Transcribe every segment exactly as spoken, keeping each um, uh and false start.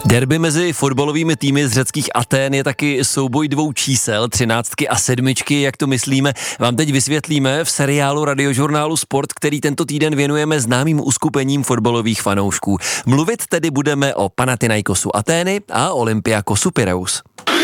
Derby mezi fotbalovými týmy z řeckých Atén je taky souboj dvou čísel, třináctky a sedmičky, jak to myslíme, vám teď vysvětlíme v seriálu Radiožurnálu Sport, který tento týden věnujeme známým uskupením fotbalových fanoušků. Mluvit tedy budeme o Panathinaikosu Atény a Olympiakosu Pireus.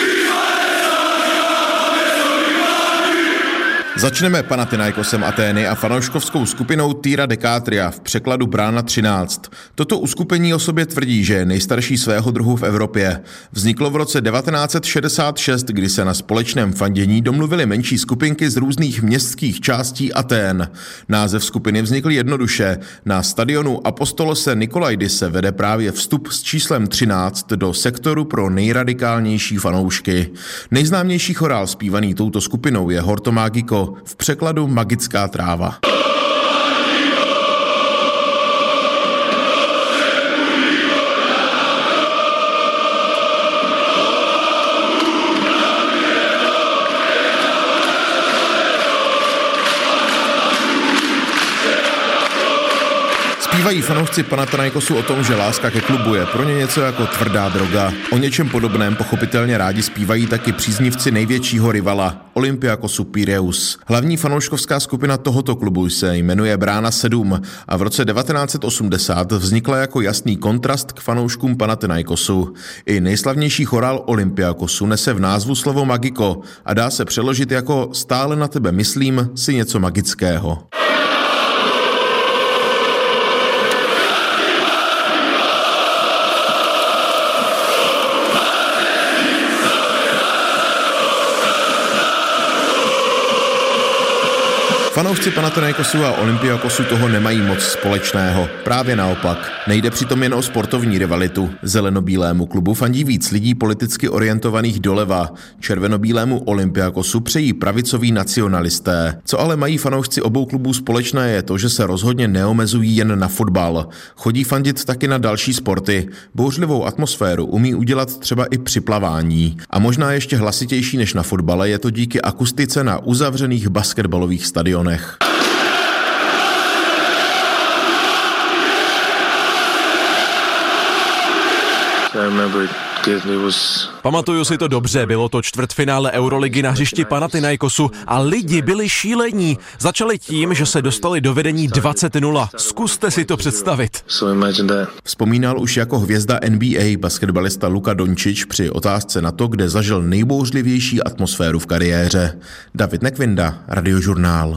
Začneme Panathinaikosem Atény a fanouškovskou skupinou Tyra Dekatria, v překladu Brána třináct. Toto uskupení o sobě tvrdí, že je nejstarší svého druhu v Evropě. Vzniklo v roce devatenáct set šedesát šest, kdy se na společném fandění domluvily menší skupinky z různých městských částí Atén. Název skupiny vznikl jednoduše. Na stadionu Apostolose Nikolaidise vede právě vstup s číslem třináct do sektoru pro nejradikálnější fanoušky. Nejznámější chorál zpívaný touto skupinou je Horto Magiko, v překladu magická tráva. Zpívají fanoušci Panathinaikosu o tom, že láska ke klubu je pro ně něco jako tvrdá droga. O něčem podobném pochopitelně rádi zpívají taky příznivci největšího rivala, Olympiakosu Pireus. Hlavní fanouškovská skupina tohoto klubu se jmenuje Brána sedm a v roce devatenáct set osmdesát vznikla jako jasný kontrast k fanouškům Panathinaikosu. I nejslavnější chorál Olympiakosu nese v názvu slovo magiko a dá se přeložit jako stále na tebe myslím si něco magického. Fanoušci Panathinaikosu a Olympiakosu toho nemají moc společného. Právě naopak. Nejde přitom jen o sportovní rivalitu. Zelenobílému klubu fandí víc lidí politicky orientovaných doleva. Červenobílému Olympiakosu přejí pravicoví nacionalisté. Co ale mají fanoušci obou klubů společné je to, že se rozhodně neomezují jen na fotbal. Chodí fandit taky na další sporty. Bouřlivou atmosféru umí udělat třeba i při plavání. A možná ještě hlasitější než na fotbale je to díky akustice na uzavřených basketbalových stadionech. Pamatuju si to dobře, bylo to čtvrtfinále Euroligy na hřišti Panathinaikosu a lidi byli šílení. Začali tím, že se dostali do vedení dvacet nula. Zkuste si to představit. Vzpomínal už jako hvězda N B A basketbalista Luka Dončič při otázce na to, kde zažil nejbouřlivější atmosféru v kariéře. David Nekvinda, Radiožurnál.